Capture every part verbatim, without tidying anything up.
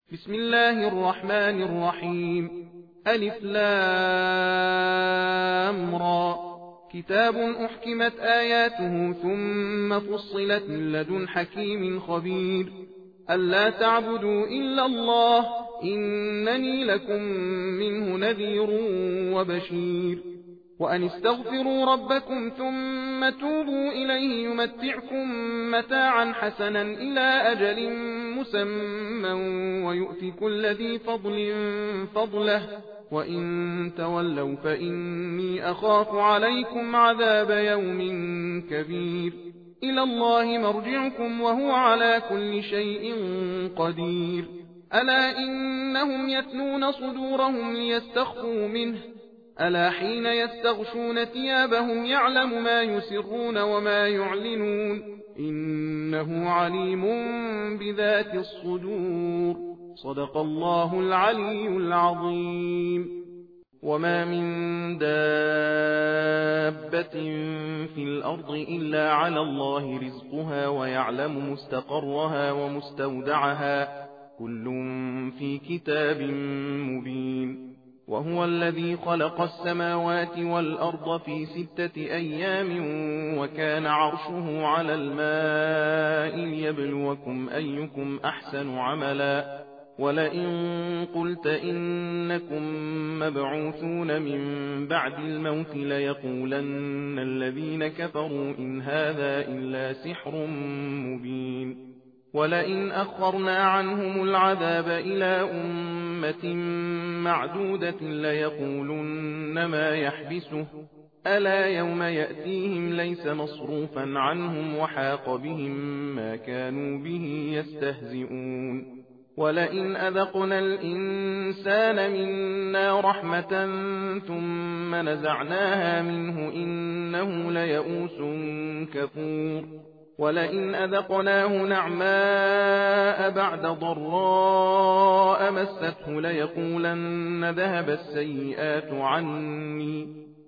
بسم الله الرحمن الرحيم. ألف لام را. كتاب أحكمت آياته ثم فصلت من لدن حكيم خبير. ألا تعبدوا إلا الله إنني لكم منه نذير وبشير. وأن استغفروا ربكم ثم توبوا إليه يمتعكم متاعا حسنا إلى أجل مسمى ويؤتي كل ذي فضل فضله وإن تولوا فإني أخاف عليكم عذاب يوم كبير. إلى الله مرجعكم وهو على كل شيء قدير. ألا إنهم يثنون صدورهم ليستخفوا منه ألا حين يستغشون ثيابهم يعلم ما يسرون وما يعلنون إنه عليم بذات الصدور. صدق الله العلي العظيم. وما من دابة في الأرض إلا على الله رزقها ويعلم مستقرها ومستودعها كل في كتاب مبين. وهو الذي خلق السماوات والأرض في ستة أيام وكان عرشه على الماء ليبلوكم أيكم أحسن عملا. ولئن قلت إنكم مبعوثون من بعد الموت ليقولن الذين كفروا إن هذا إلا سحر مبين. ولئن أخرنا عنهم العذاب إلى أمة معدودة ليقولن ما يحبسه ألا يوم يأتيهم ليس مصروفا عنهم وحاق بهم ما كانوا به يستهزئون. ولئن أذقنا الإنسان منا رحمة ثم نزعناها منه إنه ليئوس كفور. ولئن أذقناه نعماء بعد ضراء مسته ليقولن ذهب السيئات عني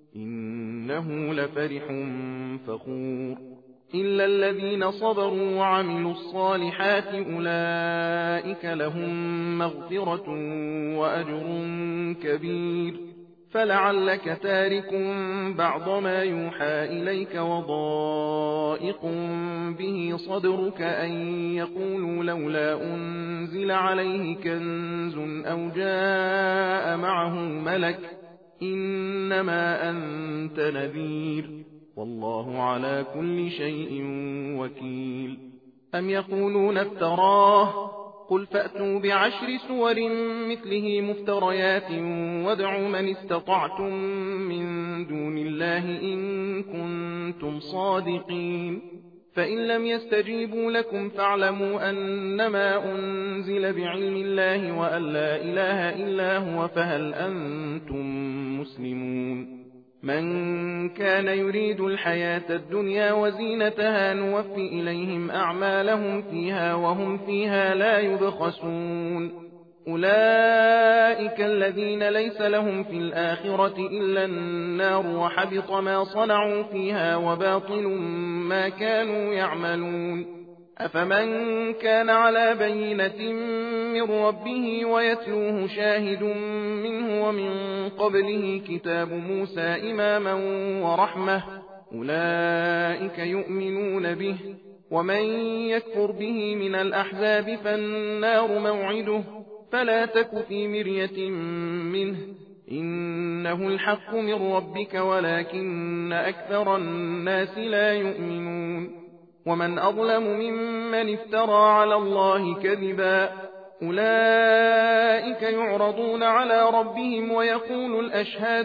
إنه لفرح فخور. إلا الذين صبروا وعملوا الصالحات أولئك لهم مغفرة وأجر كبير. فلعلك تارك بعض ما يوحى إليك وضائق به صدرك أن يقولوا لولا أنزل عليه كنز أو جاء معه ملك إنما أنت نذير والله على كل شيء وكيل. أم يقولون افتراه قل فأتوا بعشر سور مثله مفتريات وادعوا من استطعتم من دون الله إن كنتم صادقين. فإن لم يستجيبوا لكم فاعلموا أنما أنزل بعلم الله وأن لا إله إلا هو فهل أنتم مسلمون. من كان يريد الحياة الدنيا وزينتها نوفي إليهم أعمالهم فيها وهم فيها لا يبخسون. أولئك الذين ليس لهم في الآخرة إلا النار وحبط ما صنعوا فيها وباطل ما كانوا يعملون. أفمن كان على بينة من ربه ويتلوه شاهد منه ومن قبله كتاب موسى إماما ورحمة أولئك يؤمنون به. ومن يكفر به من الأحزاب فالنار موعده فلا تك في مرية منه إنه الحق من ربك ولكن أكثر الناس لا يؤمنون. ومن أظلم ممن افترى على الله كذبا أولئك يعرضون على ربهم ويقول الأشهاد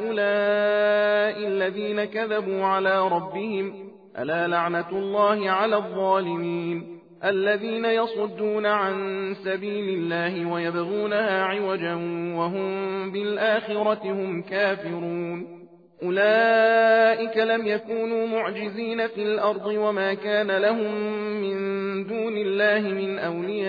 هؤلاء الذين كذبوا على ربهم ألا لعنة الله على الظالمين الذين يصدون عن سبيل الله ويبغونها عوجا وهم بالآخرة هم كافرون. أولئك لم يكونوا معجزين في الأرض وما كان لهم من دون الله من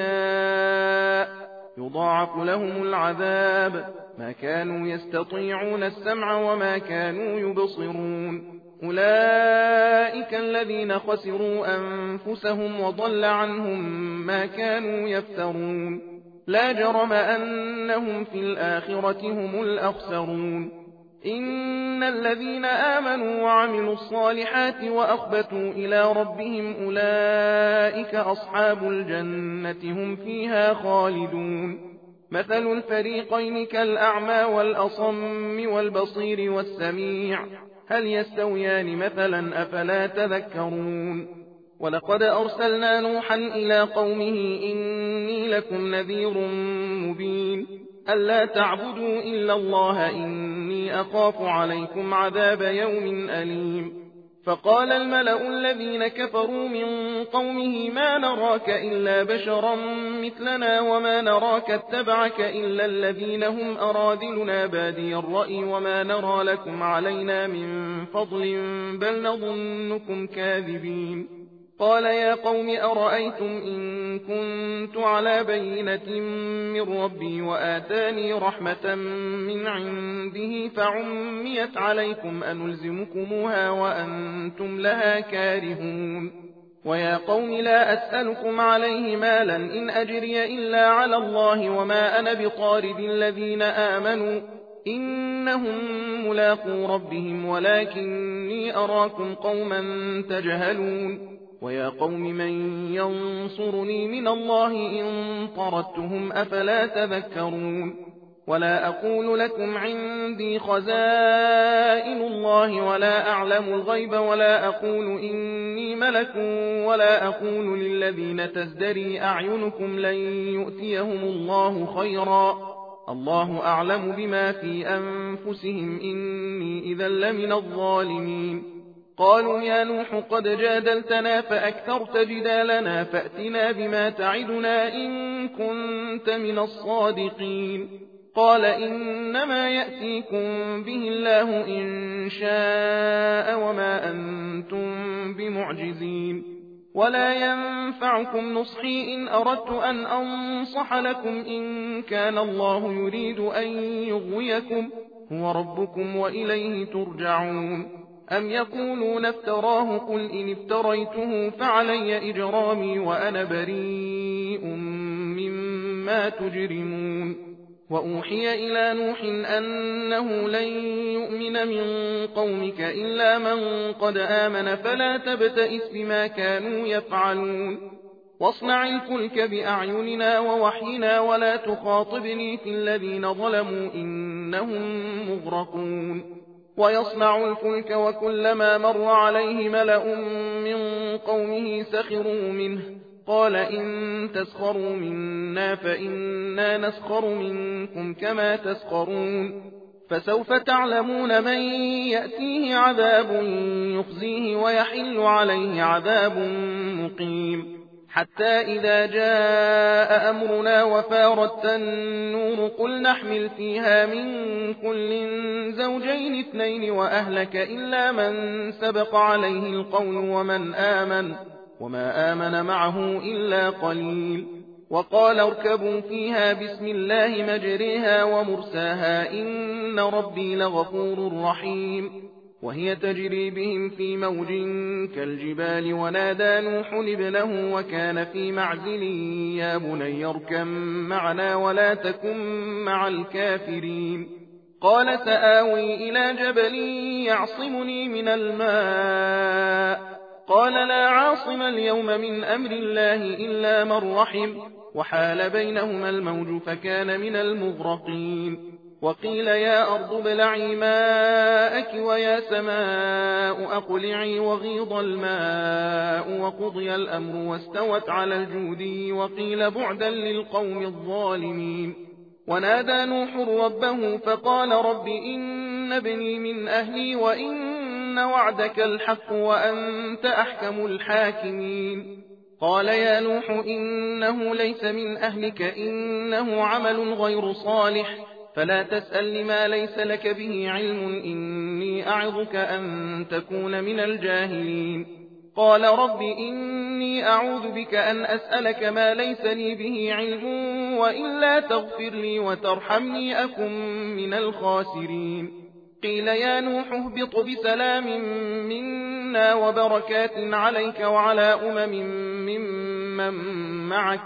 أولياء يضاعف لهم العذاب ما كانوا يستطيعون السمع وما كانوا يبصرون. أولئك الذين خسروا أنفسهم وضل عنهم ما كانوا يفترون. لا جرم أنهم في الآخرة هم الأخسرون إن الذين آمنوا وعملوا الصالحات وأخبتوا إلى ربهم أولئك أصحاب الجنة هم فيها خالدون مثل الفريقين كالأعمى والأصم والبصير والسميع هل يستويان مثلا أفلا تذكرون ولقد أرسلنا نوحا إلى قومه إني لكم نذير مبين ألا تعبدوا إلا الله إني أخاف عليكم عذاب يوم أليم فقال الملأ الذين كفروا من قومه ما نراك إلا بشرا مثلنا وما نراك اتبعك إلا الذين هم أراذلنا بادي الرأي وما نرى لكم علينا من فضل بل نظنكم كاذبين قال يا قوم أرأيتم إن كنت على بينة من ربي وآتاني رحمة من عنده فعميت عليكم أنلزمكموها وأنتم لها كارهون ويا قوم لا أسألكم عليه مالا إن أجري إلا على الله وما أنا بطارد الذين آمنوا إنهم ملاقو ربهم ولكني أراكم قوما تجهلون ويا قوم من ينصرني من الله إن طردتهم أفلا تذكرون ولا أقول لكم عندي خزائن الله ولا أعلم الغيب ولا أقول إني ملك ولا أقول للذين تزدري أعينكم لن يؤتيهم الله خيرا الله أعلم بما في أنفسهم إني إذا لمن الظالمين قالوا يا نوح قد جادلتنا فأكثرت جدالنا فأتنا بما تعدنا إن كنت من الصادقين قال إنما يأتيكم به الله إن شاء وما أنتم بمعجزين ولا ينفعكم نصحي إن أردت أن أنصح لكم إن كان الله يريد أن يغويكم هو ربكم وإليه ترجعون أم يقولون افتراه قل إن افتريته فعلي إجرامي وأنا بريء مما تجرمون وأوحي إلى نوح أنه لن يؤمن من قومك إلا من قد آمن فلا تبتئس بما كانوا يفعلون واصنع الفلك بأعيننا ووحينا ولا تخاطبني في الذين ظلموا إنهم مغرقون ويصنع الفلك وكلما مر عليه ملأ من قومه سخروا منه قال إن تسخروا منا فإنا نسخر منكم كما تسخرون فسوف تعلمون من يأتيه عذاب يخزيه ويحل عليه عذاب مقيم حتى إذا جاء أمرنا وفارت النور قل نحمل فيها من كل زوجين اثنين وأهلك إلا من سبق عليه القول ومن آمن وما آمن معه إلا قليل وقال اركبوا فيها بسم الله مجريها ومرساها إن ربي لغفور رحيم وهي تجري بهم في موج كالجبال ونادى نوح ابنه وكان في معزل يا بني اركب معنا ولا تكن مع الكافرين قال سآوي إلى جبل يعصمني من الماء قال لا عاصم اليوم من أمر الله إلا من رحم وحال بينهما الموج فكان من المغرقين وقيل يا أرض ابلعي ماءك ويا سماء أقلعي وغيض الماء وقضي الأمر واستوت على الجودي وقيل بعدا للقوم الظالمين ونادى نوح ربه فقال رب إن ابني من أهلي وإن وعدك الحق وأنت أحكم الحاكمين قال يا نوح إنه ليس من أهلك إنه عمل غير صالح فلا تسأل لما ليس لك به علم إني أعظك أن تكون من الجاهلين قال رب إني أعوذ بك أن أسألك ما ليس لي به علم وإلا تغفر لي وترحمني أكن من الخاسرين قيل يا نوح اهبط بسلام منا وبركات عليك وعلى أمم ممن معك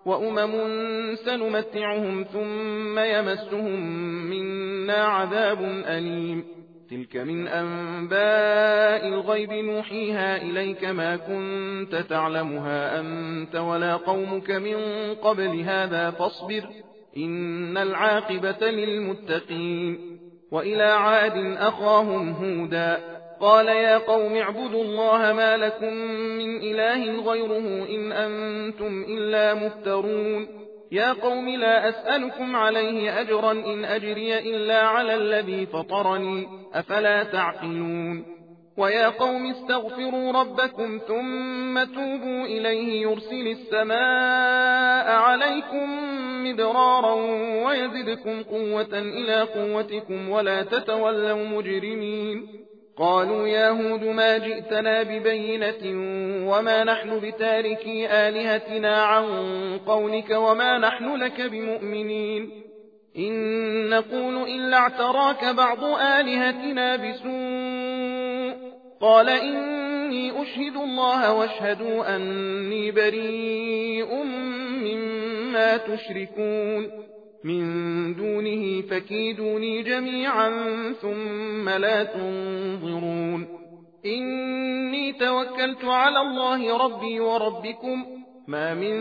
وأمم سنمتعهم ثم يمسهم منا عذاب أليم تلك من أنباء الغيب نوحيها إليك ما كنت تعلمها أنت ولا قومك من قبل هذا فاصبر إن العاقبة للمتقين وإلى عاد أخاهم هودا قال يا قوم اعبدوا الله ما لكم من إله غيره إن أنتم إلا مفترون يا قوم لا أسألكم عليه أجرا إن أجري إلا على الذي فطرني أفلا تعقلون ويا قوم استغفروا ربكم ثم توبوا إليه يرسل السماء عليكم مدرارا ويزدكم قوة إلى قوتكم ولا تتولوا مجرمين قالوا يا هود ما جئتنا ببينة وما نحن بتاركي آلهتنا عن قولك وما نحن لك بمؤمنين إن نقول إلا اعتراك بعض آلهتنا بسوء قال إني أشهد الله واشهدوا أني بريء مما تشركون من دونه فكيدوني جميعا ثم لا تنظرون إني توكلت على الله ربي وربكم ما من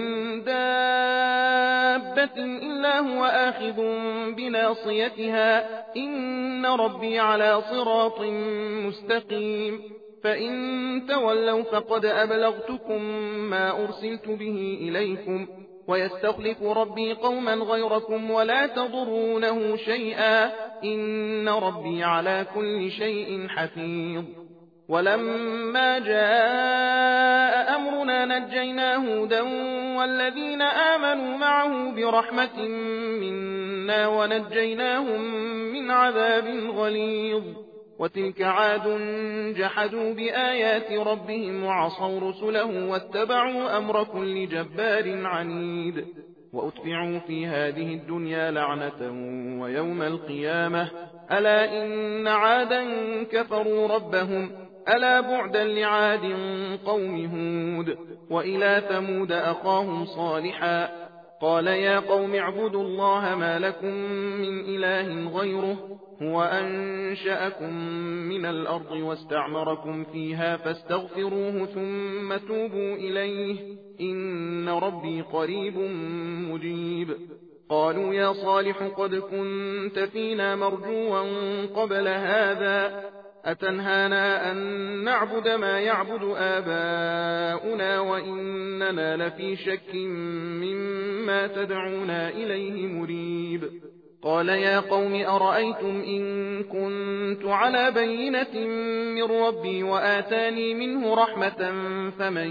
دابة إلا هو آخذ بناصيتها إن ربي على صراط مستقيم فإن تولوا فقد أبلغتكم ما أرسلت به إليكم ويستخلف ربي قوما غيركم ولا تضرونه شيئا إن ربي على كل شيء حفيظ ولما جاء أمرنا نجينا هودا والذين آمنوا معه برحمة منا ونجيناهم من عذاب غليظ وتلك عاد جحدوا بآيات ربهم وعصوا رسله واتبعوا أمر كل جبار عنيد وأتبعوا في هذه الدنيا لعنة ويوم القيامة ألا إن عادا كفروا ربهم ألا بعدا لعاد قوم هود وإلى ثمود أخاهم صالحا قال يا قوم اعبدوا الله ما لكم من إله غيره هو أنشأكم من الأرض واستعمركم فيها فاستغفروه ثم توبوا إليه إن ربي قريب مجيب قالوا يا صالح قد كنت فينا مرجوا قبل هذا أتنهانا أن نعبد ما يعبد آباؤنا وإننا لفي شك مما تدعونا إليه مريب قال يا قوم أرأيتم إن كنت على بينة من ربي وآتاني منه رحمة فمن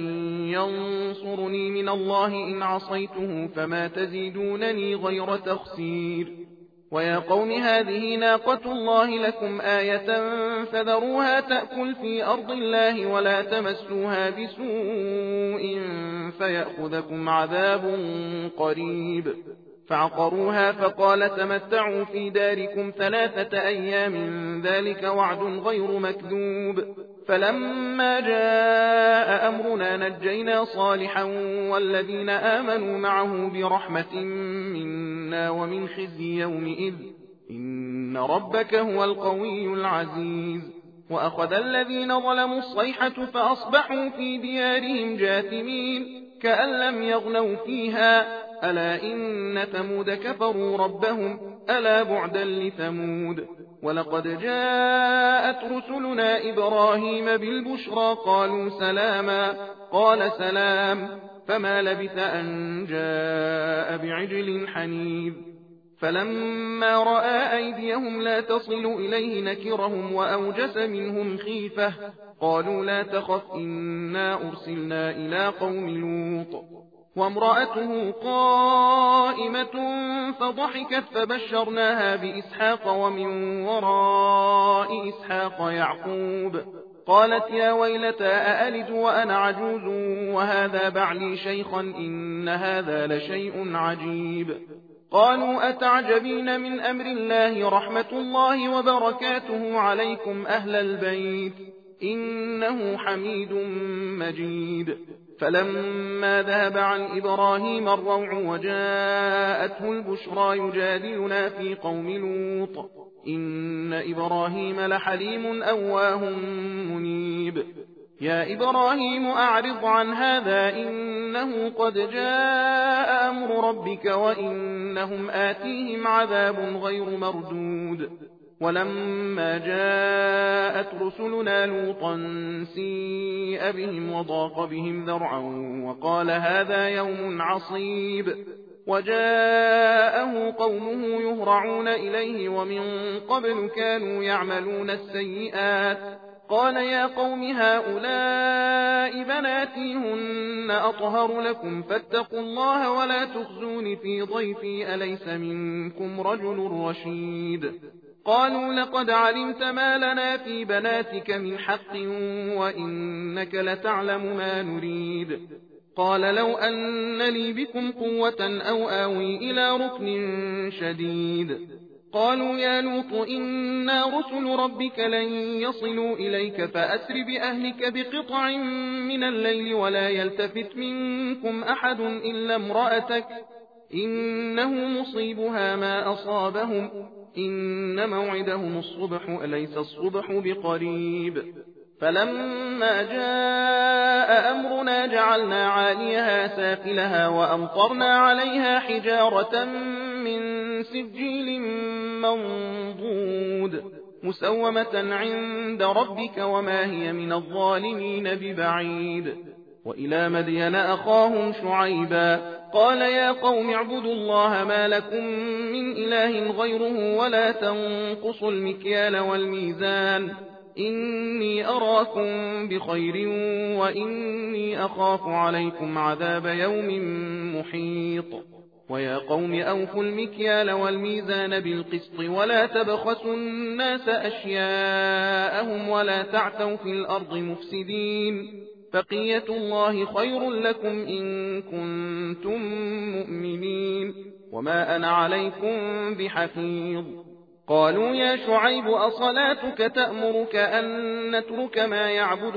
ينصرني من الله إن عصيته فما تزيدونني غير تخسير ويا قوم هذه ناقة الله لكم آية فذروها تأكل في أرض الله ولا تمسوها بسوء فيأخذكم عذاب قريب فعقروها فقال تمتعوا في داركم ثلاثة أيام ذلك وعد غير مكذوب فلما جاء أمرنا نجينا صالحا والذين آمنوا معه برحمة منا ومن خزي يومئذ إن ربك هو القوي العزيز وأخذ الذين ظلموا الصيحة فأصبحوا في ديارهم جاثمين كأن لم يغنوا فيها ألا إن ثمود كفروا ربهم ألا بعدا لثمود ولقد جاءت رسلنا إبراهيم بالبشرى قالوا سلاما قال سلام فما لبث أن جاء بعجل حنيذ فلما رأى أيديهم لا تصل إليه نكرهم وأوجس منهم خيفة قالوا لا تخف إنا أرسلنا إلى قوم لوط وامرأته قائمة فضحكت فبشرناها بإسحاق ومن وراء إسحاق يعقوب قالت يا ويلتى أألد وأنا عجوز وهذا بعلي شيخا إن هذا لشيء عجيب قالوا أتعجبين من أمر الله رحمة الله وبركاته عليكم أهل البيت إنه حميد مجيد فلما ذهب عن إبراهيم الروع وجاءته البشرى يجادلنا في قوم لوط إن إبراهيم لحليم أواه منيب يا إبراهيم أعرض عن هذا إنه قد جاء أمر ربك وإنهم آتيهم عذاب غير مردود ولما جاءت رسلنا لوطا سيء بهم وضاق بهم ذرعا وقال هذا يوم عصيب وجاءه قومه يهرعون إليه ومن قبل كانوا يعملون السيئات قال يا قوم هؤلاء بناتي هن أطهر لكم فاتقوا الله ولا تخزون في ضيفي أليس منكم رجل رشيد قالوا لقد علمت ما لنا في بناتك من حق وإنك لتعلم ما نريد قال لو أن لي بكم قوة أو آوي إلى ركن شديد قالوا يا لوط إنا رسل ربك لن يصلوا إليك فأسر بأهلك بقطع من الليل ولا يلتفت منكم أحد إلا امرأتك إنه مصيبها ما أصابهم إن موعدهم الصبح أليس الصبح بقريب فلما جاء أمرنا جعلنا عاليها سافلها وأمطرنا عليها حجارة من سجيل منضود مسومة عند ربك وما هي من الظالمين ببعيد وإلى مدين أخاهم شعيبا قال يا قوم اعبدوا الله ما لكم من إله غيره ولا تنقصوا المكيال والميزان إني أراكم بخير وإني أخاف عليكم عذاب يوم محيط ويا قوم أوفوا المكيال والميزان بالقسط ولا تبخسوا الناس أشياءهم ولا تعثوا في الأرض مفسدين بقية الله خير لكم إن كنتم مؤمنين وما أنا عليكم بحفيظ قالوا يا شعيب أصلاتك تأمرك أن نترك ما يعبد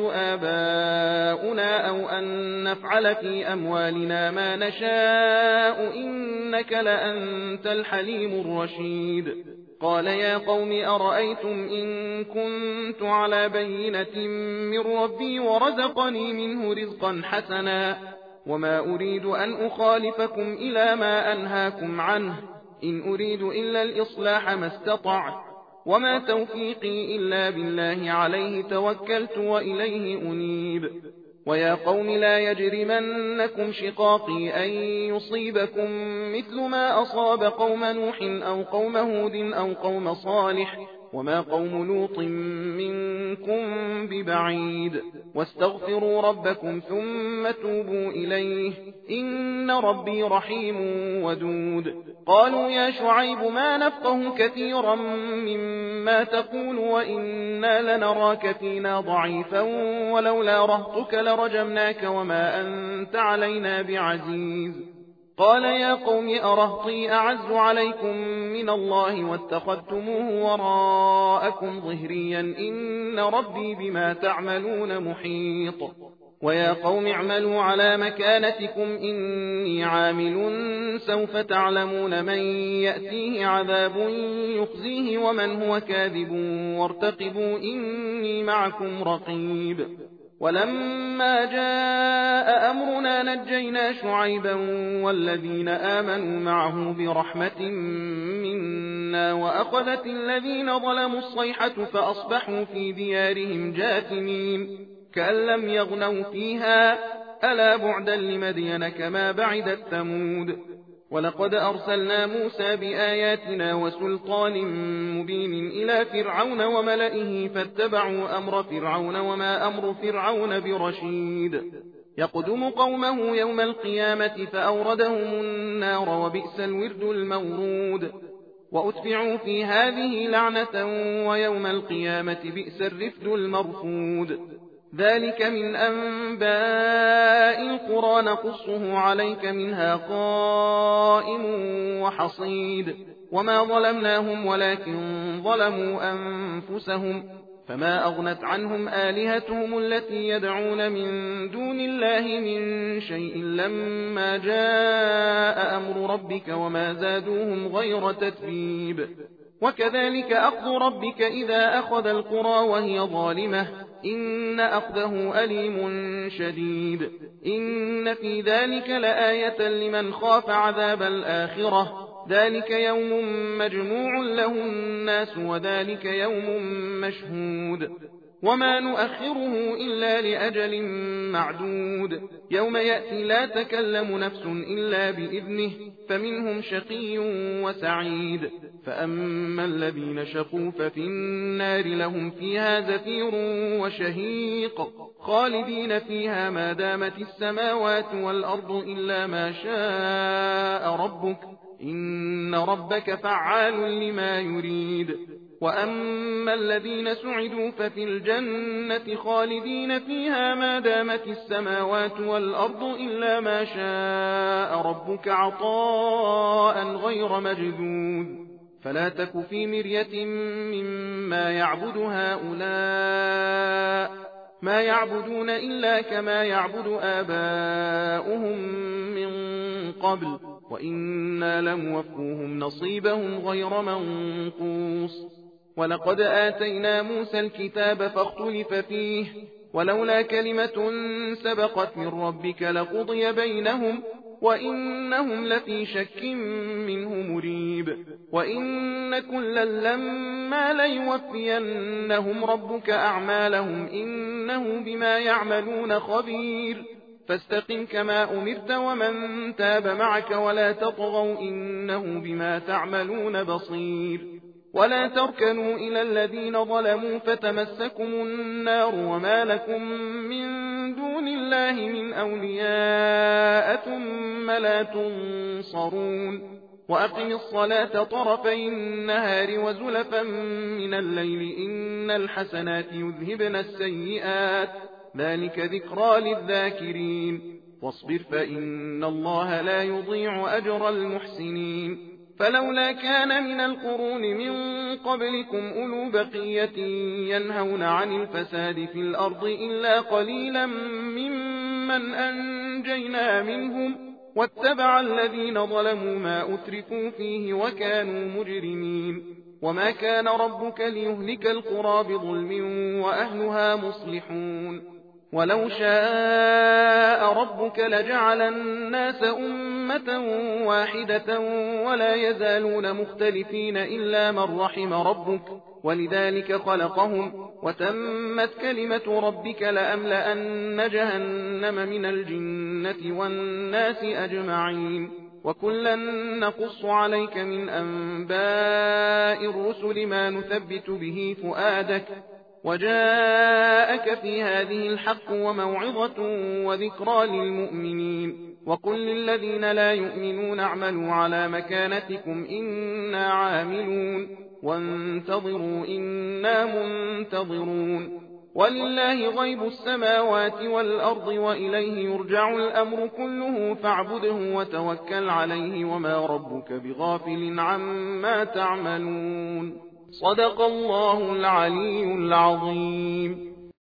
آباؤنا أو أن نفعل في أموالنا ما نشاء إنك لأنت الحليم الرشيد قال يا قوم أرأيتم إن كنت على بينة من ربي ورزقني منه رزقا حسنا وما أريد أن أخالفكم إلى ما أنهاكم عنه إن أريد إلا الإصلاح ما استطعت وما توفيقي إلا بالله عليه توكلت وإليه أنيب ويا قوم لا يجرمنكم شقاقي أن يصيبكم مثل ما أصاب قوم نوح أو قوم هود أو قوم صالح وما قوم لوط منكم ببعيد واستغفروا ربكم ثم توبوا إليه إن ربي رحيم ودود قالوا يا شعيب ما نفقه كثيرا مما تقول وإنا لنراك فينا ضعيفا ولولا رهطك لرجمناك وما أنت علينا بعزيز قال يا قوم أرهطي أعز عليكم من الله واتخذتموه وراءكم ظهريا إن ربي بما تعملون محيط ويا قوم اعملوا على مكانتكم إني عامل سوف تعلمون من يأتيه عذاب يخزيه ومن هو كاذب وارتقبوا إني معكم رقيب ولما جاء أمرنا نجينا شعيبا والذين آمنوا معه برحمة منا وأخذت الذين ظلموا الصيحة فأصبحوا في ديارهم جاثمين كأن لم يغنوا فيها ألا بعدا لمدين كما بعدت ثمود ولقد أرسلنا موسى بآياتنا وسلطان مبين إلى فرعون وملئه فاتبعوا أمر فرعون وما أمر فرعون برشيد يقدم قومه يوم القيامة فأوردهم النار وبئس الورد المورود وأتبعوا في هذه لعنة ويوم القيامة بئس الرفد المرفود ذلك من أنباء القرى نقصه عليك منها قائم وحصيد وما ظلمناهم ولكن ظلموا أنفسهم فما أغنت عنهم آلهتهم التي يدعون من دون الله من شيء لما جاء أمر ربك وما زادوهم غير تتبيب. وكذلك أخذ ربك إذا أخذ القرى وهي ظالمة إن أخذه أليم شديد. إن في ذلك لآية لمن خاف عذاب الآخرة ذلك يوم مجموع له الناس وذلك يوم مشهود وما نؤخره إلا لأجل معدود يوم يأتي لا تكلم نفس إلا بإذنه فمنهم شقي وسعيد. فأما الذين شقوا ففي النار لهم فيها زفير وشهيق خالدين فيها ما دامت السماوات والأرض إلا ما شاء ربك إن ربك فعال لما يريد. وأما الذين سعدوا ففي الجنة خالدين فيها ما دامت السماوات والأرض إلا ما شاء ربك عطاء غير مجدود. فلا تك في مرية مما يعبد هؤلاء ما يعبدون إلا كما يعبد آباؤهم من قبل وإنا لموفوهم نصيبهم غير منقوص. ولقد آتينا موسى الكتاب فاختلف فيه ولولا كلمة سبقت من ربك لقضي بينهم وإنهم لفي شك منه مريب. وإن كلا لما ليوفينهم ربك أعمالهم إنه بما يعملون خبير. فاستقم كما أمرت ومن تاب معك ولا تطغوا إنه بما تعملون بصير. ولا تركنوا إلى الذين ظلموا فتمسكم النار وما لكم من دون الله من أولياء ثم لا تنصرون. وأقم الصلاة طرفي النهار وزلفا من الليل إن الحسنات يذهبن السيئات ذلك ذكرى للذاكرين. واصبر فإن الله لا يضيع أجر المحسنين. فلولا كان من القرون من قبلكم أولو بقية ينهون عن الفساد في الأرض إلا قليلا ممن أنجينا منهم واتبع الذين ظلموا ما أترفوا فيه وكانوا مجرمين. وما كان ربك ليهلك القرى بظلم وأهلها مصلحون. ولو شاء ربك لجعل الناس أمة واحدة ولا يزالون مختلفين إلا من رحم ربك ولذلك خلقهم وتمت كلمة ربك لأملأن جهنم من الجنة والناس أجمعين. وكلا نقص عليك من أنباء الرسل ما نثبت به فؤادك وجاءك في هذه الحق وموعظة وذكرى للمؤمنين. وقل للذين لا يؤمنون اعملوا على مكانتكم إنا عاملون وانتظروا إنا منتظرون. ولله غيب السماوات والأرض وإليه يرجع الأمر كله فاعبده وتوكل عليه وما ربك بغافل عما تعملون. صدق الله العلي العظيم.